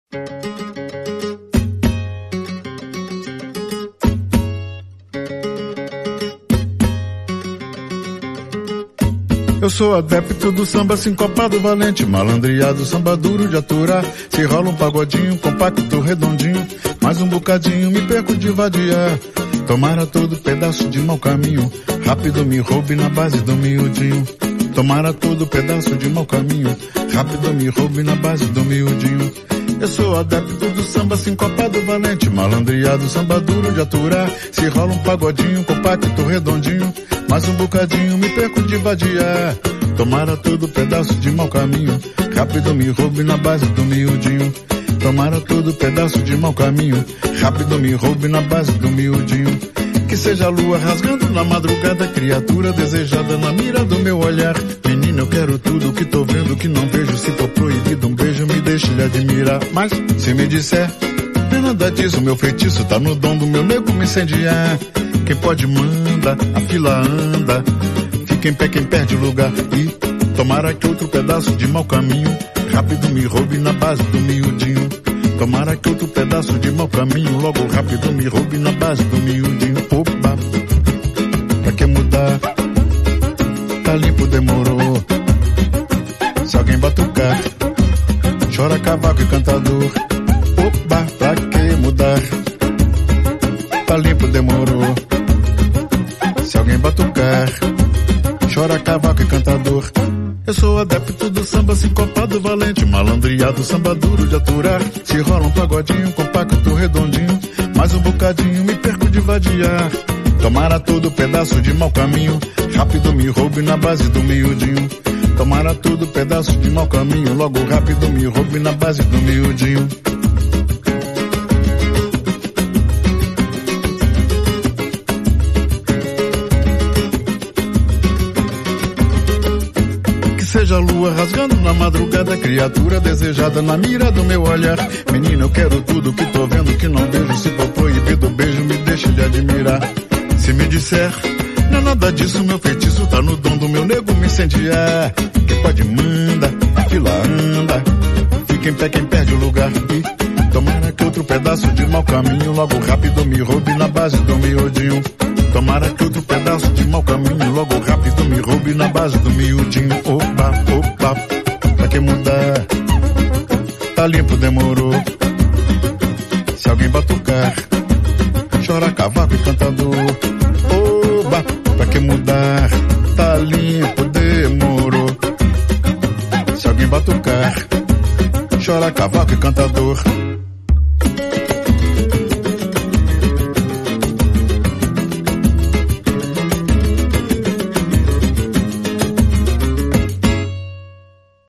Eu sou adepto do samba sincopado valente, malandreado, samba duro de aturar. Se rola um pagodinho, compacto, redondinho, mais um bocadinho, me perco de vadiar. Tomara todo pedaço de mau caminho, rápido me roube na base do miudinho. Tomara todo pedaço de mau caminho, rápido me roube na base do miudinho. Eu sou adepto do samba sincopado valente, malandreado, samba duro de aturar. Se rola um pagodinho, compacto, redondinho, mais um bocadinho, me perco de vadiar. Tomara todo pedaço de mau caminho, rápido me roube na base do miudinho. Tomara todo pedaço de mau caminho, rápido me roube na base do miudinho. Que seja a lua rasgando na madrugada, criatura desejada na mira do meu olhar. Menina, eu quero tudo que tô vendo, que não vejo. Se for proibido um beijo, me deixe lhe admirar. Mas, se me disser, não é nada disso, meu feitiço tá no dom do meu nego me incendiar. Quem pode manda, a fila anda, fica em pé quem perde o lugar. E tomara que outro pedaço de mau caminho, rápido me roube na base do miudinho. Tomara que outro pedaço de mau caminho, logo rápido me roube na base do miudinho. Opa, pra que mudar? Tá limpo, demorou. Se alguém batucar, chora cavaco e cantador. Opa, pra que mudar? Tá limpo, demorou. Se alguém batucar, chora cavaco e cantador. Eu sou adepto do samba sincopado valente, malandreado, samba duro de aturar. Se rola um pagodinho, compacto, redondinho, mais um bocadinho, me perco de vadiar. Tomara todo pedaço de mau caminho, rápido me roube na base do miudinho. Tomara todo pedaço de mau caminho, logo rápido me roube na base do miudinho. Seja a lua rasgando na madrugada, criatura desejada na mira do meu olhar. Menina, eu quero tudo que tô vendo, que não vejo. Se for proibido beijo, me deixe de admirar. Se me disser, não é nada disso, meu feitiço tá no dom do meu nego me incendiar. Quem pode manda, a fila anda, fica em pé quem perde o lugar. E tomara que outro pedaço de mau caminho, logo rápido me roube na base do miudinho. Tomara que outro pedaço de mau caminho, logo rápido me roube na base do miudinho. Opa, opa, pra que mudar? Tá limpo, demorou. Se alguém batucar, chora cavaco e cantador. Opa, pra que mudar? Tá limpo, demorou. Se alguém batucar, chora cavaco e cantador.